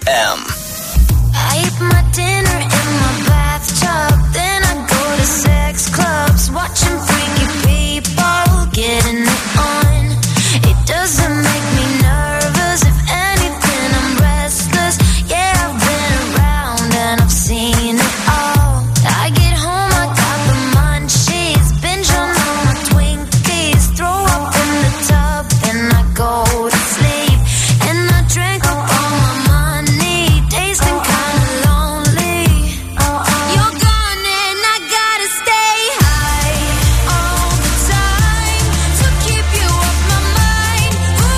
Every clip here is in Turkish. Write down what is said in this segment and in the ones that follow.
FM. I eat my dinner in my bathtub, then I go to sex clubs, watching freaky people getting it on. It doesn't make me nervous, if anything I'm restless. Yeah, I've been around and I've seen it all. I get home, I got the munchies, binge on all my Twinkies, throw up in the tub, then I go to sleep. And I drank up all my money, tasting kinda lonely. You're gone and I gotta stay high all the time to keep you off my mind.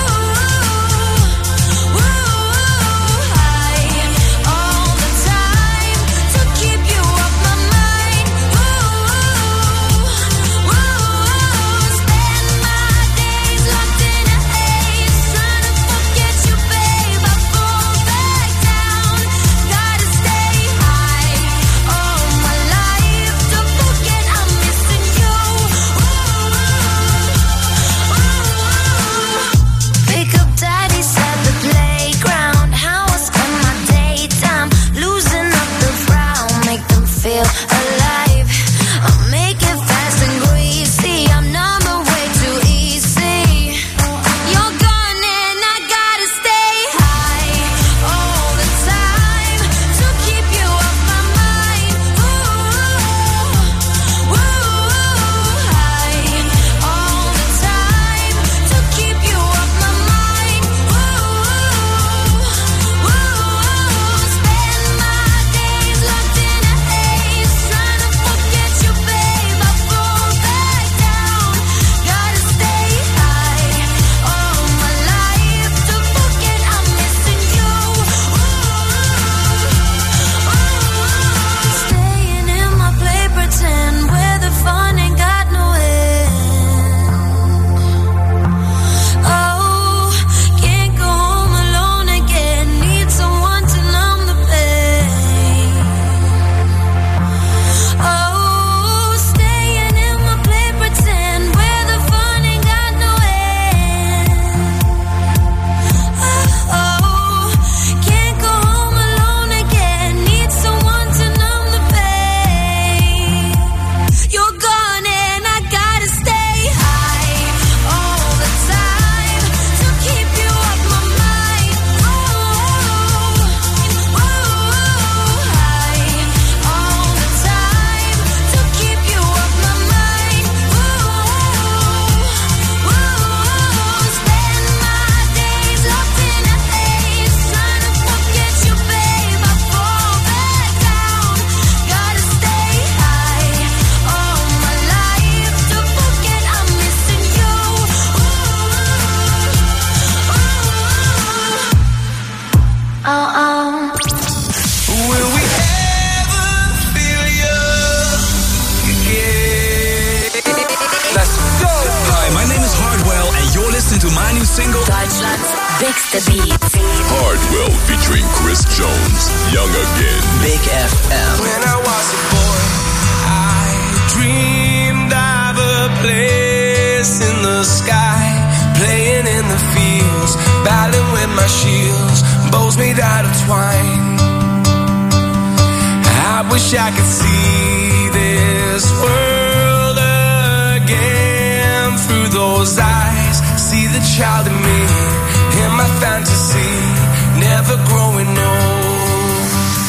Ooh, high all the time to keep you off my mind. Spend my days locked in a haze, trying to forget you, babe. I fall back down, gotta stay high all my life to forget I'm missing you. Pick up daddy's at the playground, how I spend my daytime, losing up the frown, make them feel alive. I'll make it fast and greasy, I'm number way too easy. You're gone and I gotta stay high all the time to keep you off my mind. High all the time to keep you off my mind. Spend my days locked in a haze, trying to forget you, babe. I fall back down, gotta stay high all my life to forget I'm missing you. Staying in my play pretend, where the fun ain't got no end. Oh, can't go home alone again, need someone to numb the pain. Oh, staying in my play pretend, where the fun ain't got no end. Oh, can't go home alone again, need someone to numb the pain. You're gone and I gotta stay high all the time to keep you off my mind. High all the time to keep you off my mind. Spend my days locked in a haze, trying to forget you, babe. I fall back down, gotta stay high all my life to forget I'm missing you. Will we ever feel you again? Let's go! Hi, my name is Hardwell, and you're listening to my new single. Deutschland's bigste Beats. Hardwell featuring Chris Jones, Young Again. Big FM. When I was a boy, I dreamed of a place in the sky, playing in the fields, battling with my shields, bows made out of twine. I wish I could see this world again through those eyes, see the child in me, in my fantasy, never growing old.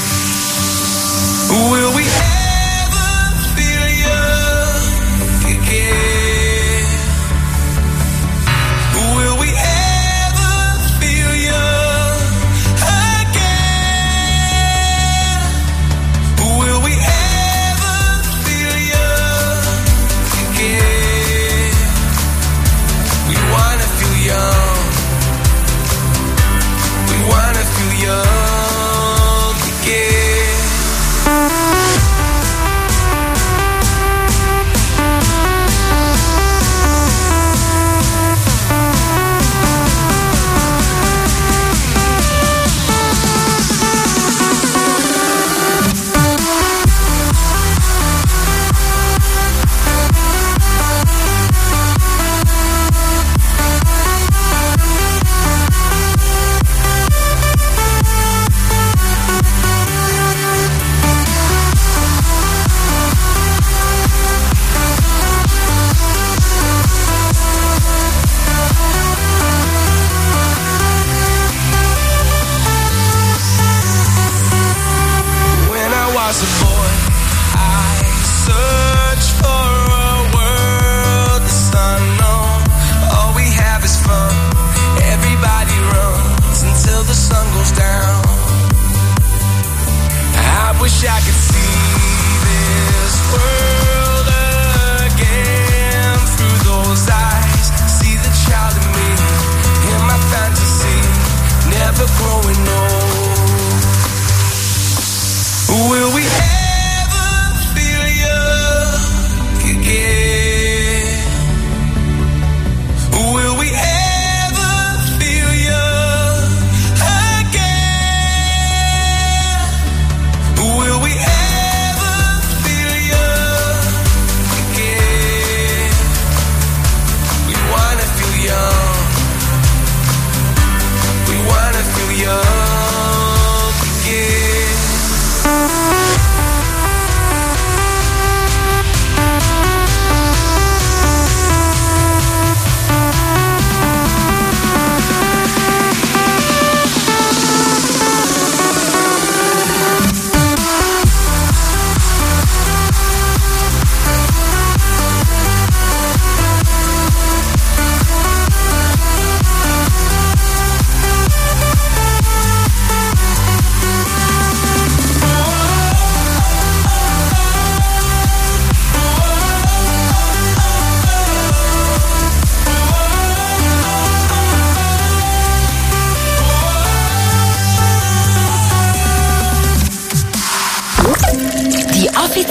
Will we ever feel young again? Will we ever feel young again? Will we ever feel young again? We wanna feel young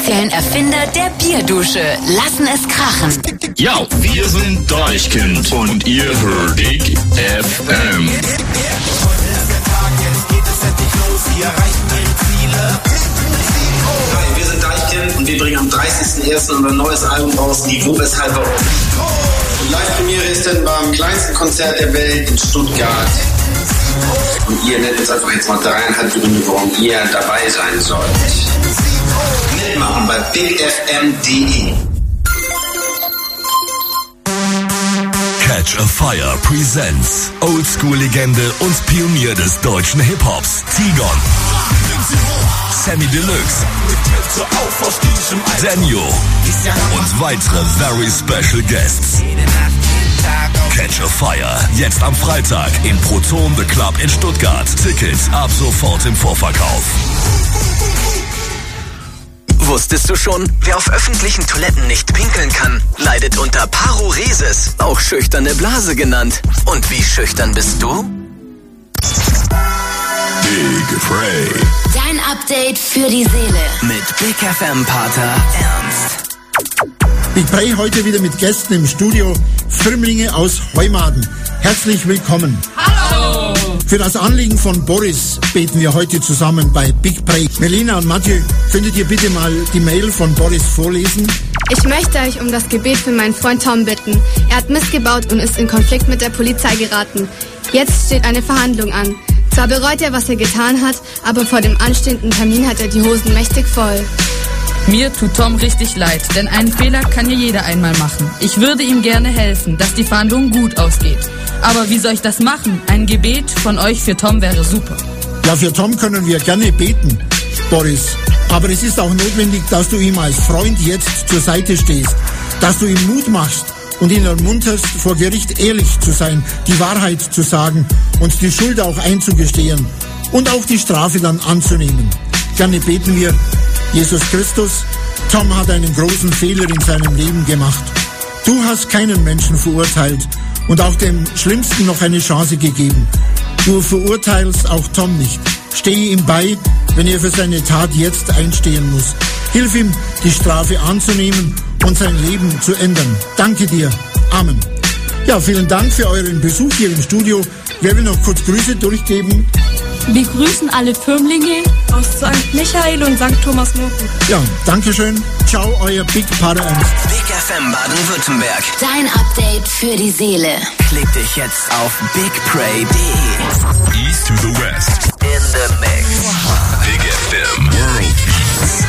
offiziellen Erfinder der Bierdusche. Lassen es krachen. Ja, wir sind Deichkind und ihr hört Big FM. Hi, wir sind Deichkind und wir bringen am 30.01. unser neues Album raus, Die Wo, Weshalb, Warum. Die Live-Premiere ist dann beim kleinsten Konzert der Welt in Stuttgart. Und ihr nennt uns einfach jetzt mal 3,5 Gründe, warum ihr dabei sein sollt. Mitmachen bei bigfm.de. Catch a Fire presents Oldschool-Legende und Pionier des deutschen Hip-Hops, Tigon. Sammy Deluxe, Daniel und weitere very special guests. Catch a Fire, jetzt am Freitag im Proton The Club in Stuttgart. Tickets ab sofort im Vorverkauf. Wusstest du schon, wer auf öffentlichen Toiletten nicht pinkeln kann, leidet unter Paruresis, auch schüchterne Blase genannt. Und wie schüchtern bist du? Big Frey. Dein Update für die Seele. Mit Big FM Pater Ernst. Big Frey heute wieder mit Gästen im Studio, Firmlinge aus Heumaden. Herzlich willkommen. Hallo! Für das Anliegen von Boris beten wir heute zusammen bei Big Frey. Melina und Mathieu, könntet ihr bitte mal die Mail von Boris vorlesen? Ich möchte euch um das Gebet für meinen Freund Tom bitten. Er hat Mist gebaut und ist in Konflikt mit der Polizei geraten. Jetzt steht eine Verhandlung an. Zwar bereut er, was er getan hat, aber vor dem anstehenden Termin hat er die Hosen mächtig voll. Mir tut Tom richtig leid, denn einen Fehler kann ja jeder einmal machen. Ich würde ihm gerne helfen, dass die Verhandlung gut ausgeht. Aber wie soll ich das machen? Ein Gebet von euch für Tom wäre super. Ja, für Tom können wir gerne beten, Boris. Aber es ist auch notwendig, dass du ihm als Freund jetzt zur Seite stehst. Dass du ihm Mut machst und ihn ermunterst, vor Gericht ehrlich zu sein, die Wahrheit zu sagen und die Schuld auch einzugestehen und auch die Strafe dann anzunehmen. Gerne beten wir: Jesus Christus, Tom hat einen großen Fehler in seinem Leben gemacht. Du hast keinen Menschen verurteilt und auch dem Schlimmsten noch eine Chance gegeben. Du verurteilst auch Tom nicht. Stehe ihm bei, wenn er für seine Tat jetzt einstehen muss. Hilf ihm, die Strafe anzunehmen und sein Leben zu ändern. Danke dir. Amen. Ja, vielen Dank für euren Besuch hier im Studio. Wer will noch kurz Grüße durchgeben? Wir grüßen alle Firmlinge aus St. Michael und St. Thomas Murten. Ja, danke schön. Ciao, euer Big Pater Ernst. Big FM Baden-Württemberg. Dein Update für die Seele. Klick dich jetzt auf bigprey.de. East to the West. In the mix. Big FM World Beats.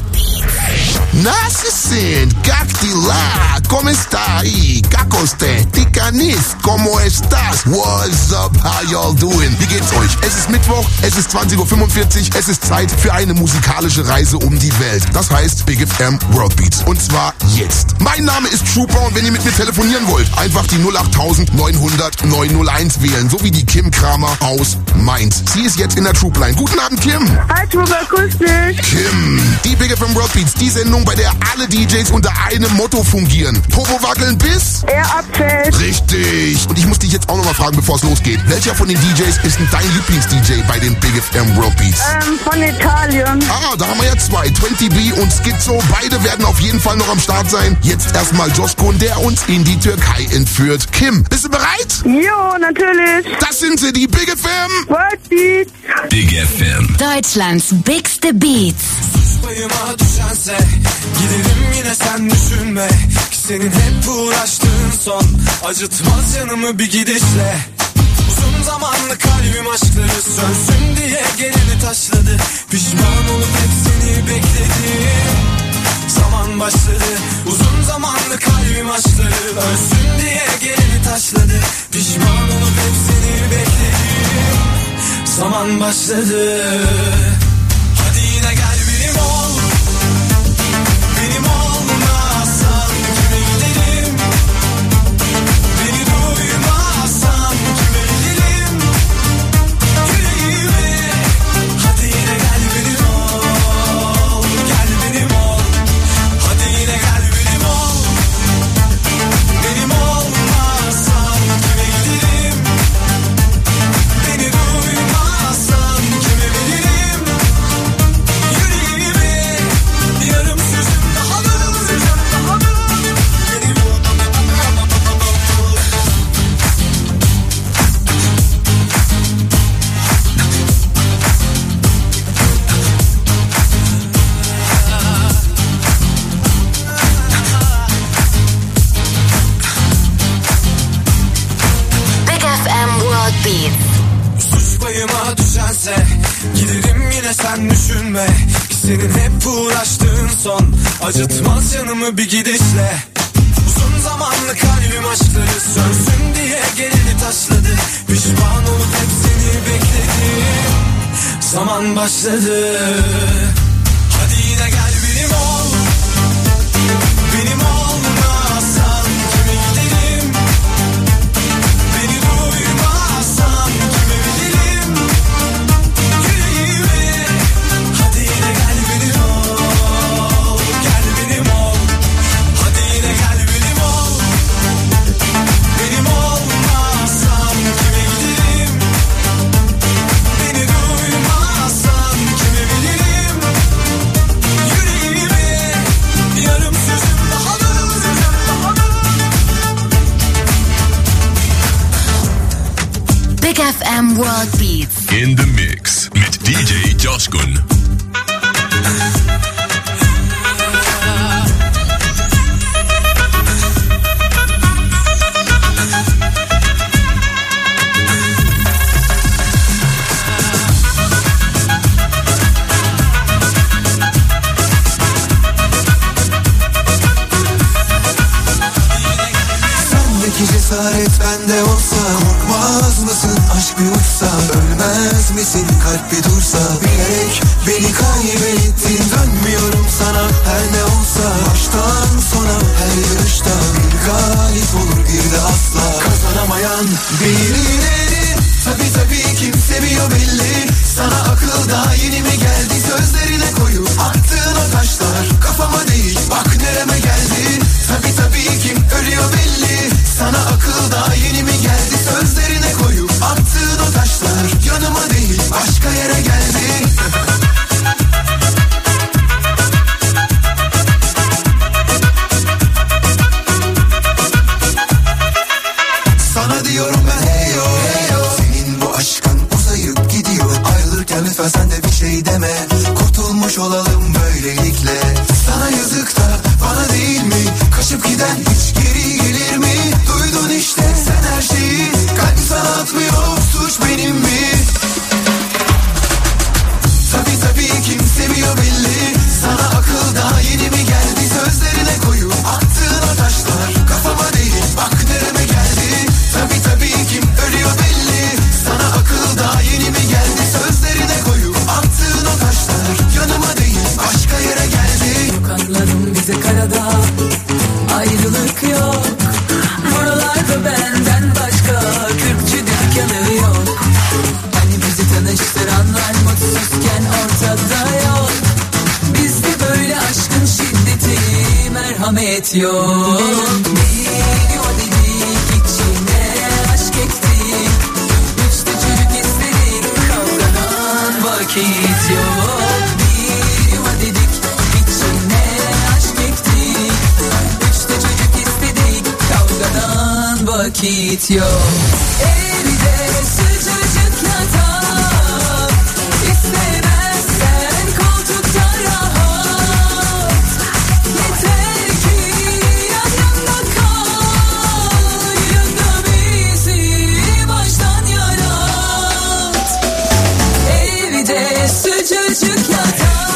Nacen, Cactila, ¿cómo está ahí? Cacoste, Ticanis, ¿cómo estás? What's up, how y'all doing? Wie geht's euch? Es ist Mittwoch, es ist 20:45 Uhr, es ist Zeit für eine musikalische Reise um die Welt. Das heißt Big FM World Beats. Und zwar jetzt. Mein Name ist Trooper und wenn ihr mit mir telefonieren wollt, einfach die 08900 901 wählen, so wie die Kim Kramer aus Mainz. Sie ist jetzt in der Troopline. Guten Abend, Kim. Hi, Trooper, grüß dich. Kim, die Big FM World Beats, die Sendung, bei der alle DJs unter einem Motto fungieren. Popo wackeln bis er abfällt. Richtig. Und ich muss dich jetzt auch nochmal fragen, bevor es losgeht. Welcher von den DJs ist denn dein Lieblings-DJ bei den Big FM World Beats? Von Italien. Ah, da haben wir ja zwei. 20B und Schizo. Beide werden auf jeden Fall noch am Start sein. Jetzt erstmal Joskon, der uns in die Türkei entführt. Kim, bist du bereit? Jo, natürlich. Das sind sie, die Big FM World Beats. Big FM. Deutschlands bigste Beats. Payıma düşense giderim yine sen düşünme ki senin hep uğraştığın son acıtmaz yanımı bir gidişle. Uzun zamanlı kalbim aşkları sönsün diye gelini taşladı. Pişman olup hep seni bekledim. Zaman başladı. Uzun zamanlı kalbim aşkları ölsün diye gelini taşladı. Pişman olup hep seni bekledim. Zaman başladı. Hadi yine gel benim ol. Benim olmazsan kime giderim? Beni duymazsan kime giderim? Yüreğime hadi yine gel benim ol. Gel benim ol. Hadi yine gel benim ol. Benim olmazsan kime giderim? Beni duymazsan kime giderim? dönse giderim yine sen düşünme ki senin hep uğraştığın son acıtmaz yanımı bir gidişle. Uzun zamanlı kalbim aşkları sönsün diye geleni taşladı. Pişman olup hep seni bekledim. Zaman başladı. Hadi yine gel benim ol. Benim olmazsan kime giderim? Beni duymazsan kime bilirim? Yüreğime hadi yine gel benim ol. Gel benim ol. Hadi yine gel benim ol. Benim olmazsan kime giderim? Beni duymazsan kime bilirim? Yüreğime yarım sözüm daha da Big FM World Beats. In the Mix mit DJ Coşkun. Sendeki cesaret bende olsa korkmaz mısın aşk bir uçsa? Ölmez misin kalp bir dursa? Bilerek beni kaybettin, dönmüyorum sana her ne olsa. Baştan sona her yarışta bir galip olur bir de asla kazanamayan birileri. Tabii kim seviyor belli. Sana akıl daha yeni mi geldi? Sözlerine koyup attığın o taşlar kafama değil bak nereme geldi. Tabii kim ölüyor belli. Sana akıl daha yeni mi geldi? Sözlerine koyup attığın o taşlar yanıma değil başka yere geldi. Sana diyorum ben hey yo, hey yo. Senin bu aşkın uzayıp gidiyor. Ayrılırken lütfen sen de bir şey deme. Kurtulmuş olalım böylelikle. Sana yazık da bana değil mi? Kaçıp giden hiç geri gelir mi? Duydun işte sen her şeyi. Kalp sana atmıyor, suç benim mi? Tabii kim seviyor belli. Sana akıl daha yeni mi geldi? Sözlerine koyup attığın o taşlar kafama değil bak nereme geldi. Tabii kim ölüyor belli. Sana akıl daha yeni mi geldi? Sözlerine koyup attığın o taşlar yanıma değil başka yere geldi. Yok anladım bize karada ayrılık yok. Buralarda benden başka kürkçü dükkanı yok. Hani bizi tanıştıranlar mutsuzken ortada yok. Bizde böyle aşkın şiddeti merhamet yok. Beni o dedik içine aşk ektik. Üçte çocuk istedik kavgadan vakit yok. Beni o dedik içine aşk ektik. Üçte çocuk istedik kavgadan vakit yok. Evde sıcacık yatak istemezsen koltukta rahat. Yeter ki yanımda kal. Yanında bizi baştan yarat. Evde sıcacık yatak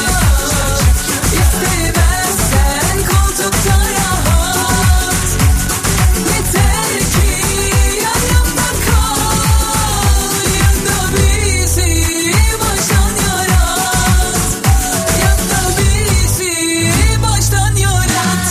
istemezsen koltukta rahat. Yeter ki yanımda kal. Yanında bizi baştan yarat. Yanında bizi baştan yarat.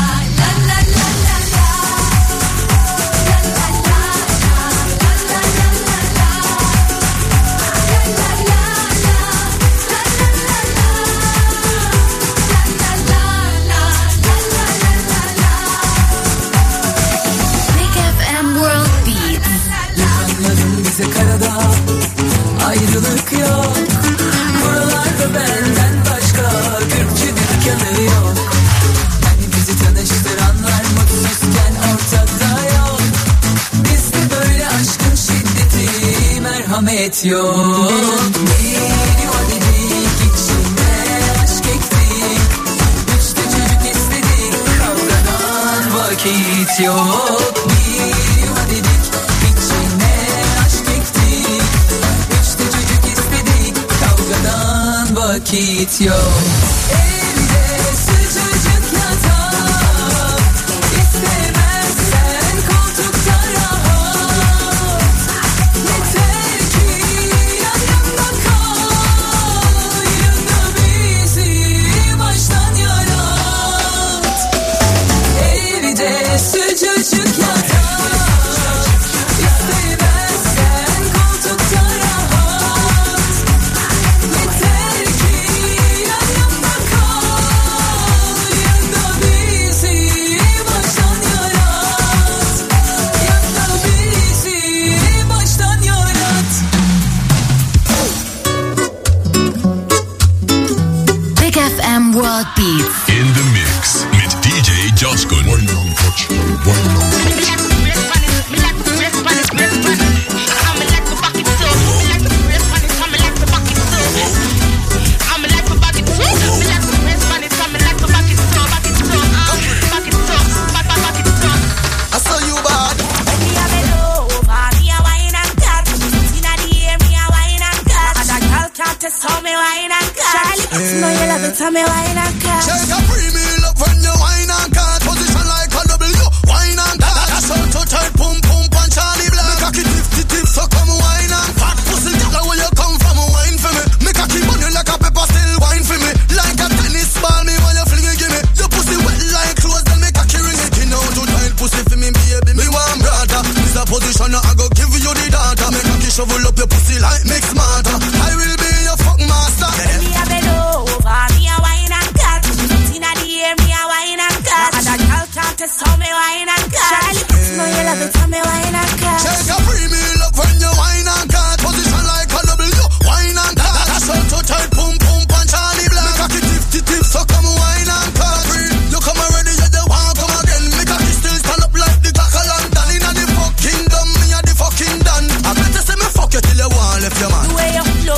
Big FM World Beats. Anladım bize karada ayrılık yok. Buralarda benden başka kürkçü dükkanı yok. Hani bizi tanıştıranlar mutsuzken ortada yok. Bizde böyle aşkın şiddeti merhamet yok. Beni o dedik içine aşk ektik. Üçte çocuk istedik kavgadan vakit yok. Beni o dedik içine aşk ektik. Üçte çocuk istedik vakit yok. Evde sıcacık yatak, istemezsen koltukta rahat. Yeter ki yanımda kal, yanında bizi baştan yarat. Evde sıcacık yatak, istemezsen koltukta rahat. Yeter ki yanımda kal, yanında bizi baştan yarat. Yanında bizi baştan yarat. Big FM World Beats. In the mix mit DJ Joskun. I saw you bad. Tell me why not Charlie, know you love it, tell me why not Shake a free me love when you wine and cut. Position like a W, wine and cut. That's all to tight, pum pum punch Charlie Black. Me cocky tip, so come wine and fat pussy. Girl, where you come from, wine for me. Me cocky on you like a pepper, still wine for me. Like a tennis ball, me while you fling it, give me. Your pussy wet like clothes, then me cocky ring it. You know to tight pussy for me, baby. Me want brother. This a position, I go give you the data. Me cocky shovel up your pussy like mix smarter. I will be your fuck master. Me a bend over, me a wine and cut. Inna the air, me a wine and cut. And a girl can't test how me wine and cut. Charlie, know you love it, tell me wine and cut. Shake a free me love when you wine and cut. Position like a W, wine and cut. That's all to tight, pum pum punch Charlie Black. Me cocky tip, so come wine and cut. You come already, you the one come again. Me cocky still stand up like the cock of London. Inna the fucking dumb, me a the fucking done. I better say me fuck you till you want left your man. The way you flow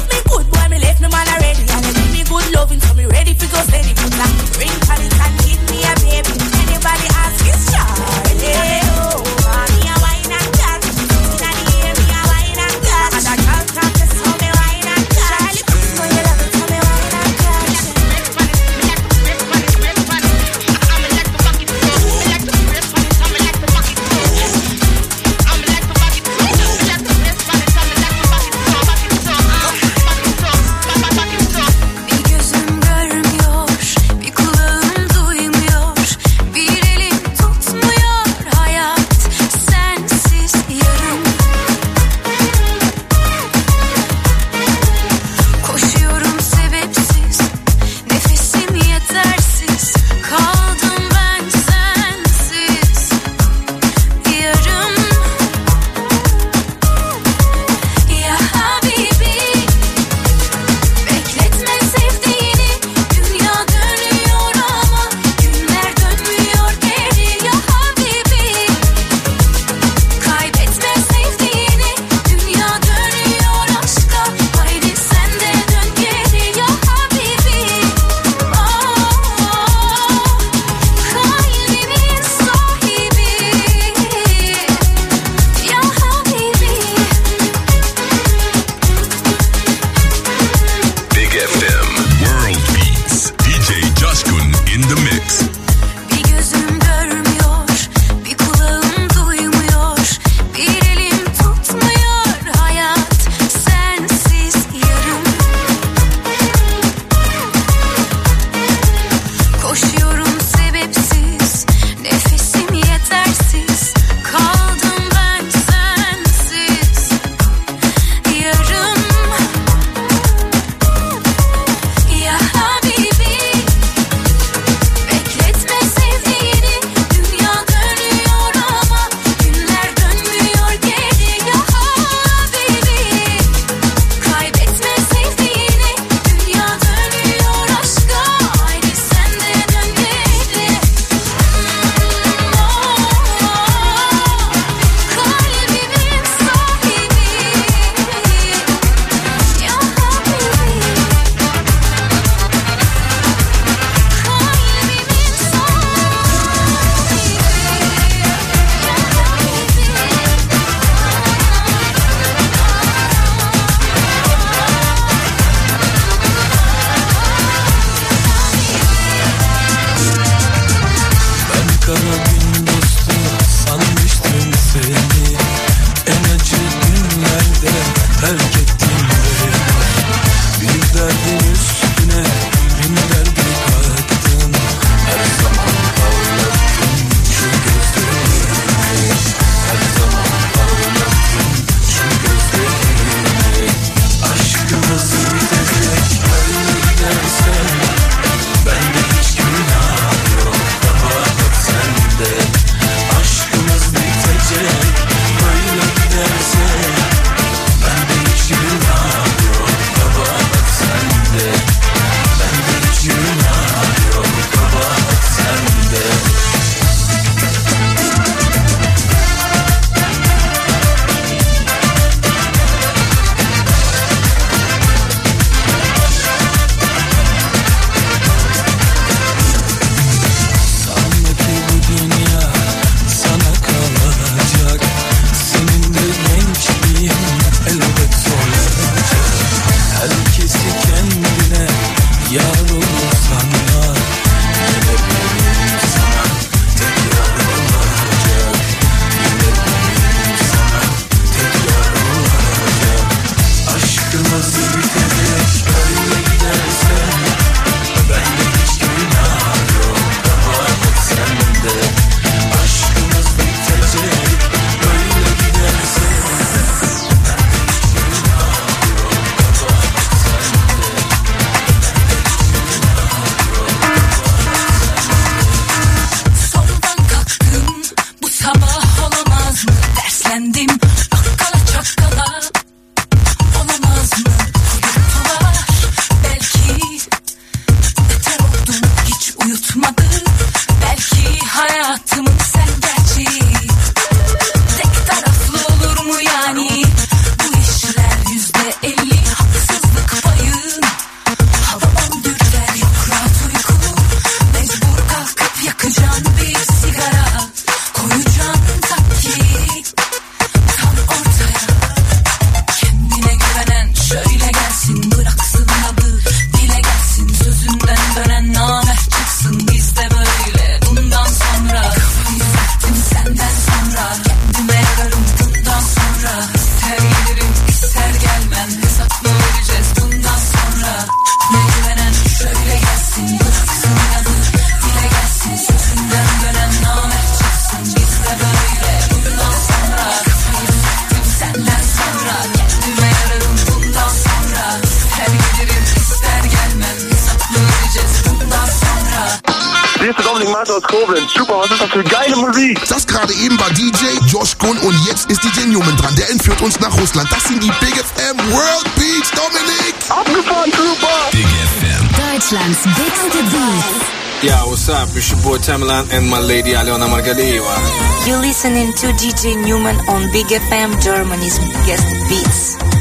Max aus Koblenz. Super, was ist das für geile Musik? Das gerade eben war DJ Josh Kun und jetzt ist DJ Newman dran. Der entführt uns nach Russland. Das sind die Big FM World Beats, Dominik. Abgefahren, super. Big FM. Deutschlands bigste Beats. Yeah, what's up? It's your boy Tamerlan and my lady Aliona Margalieva. You're listening to DJ Newman on Big FM, Germany's biggest beats.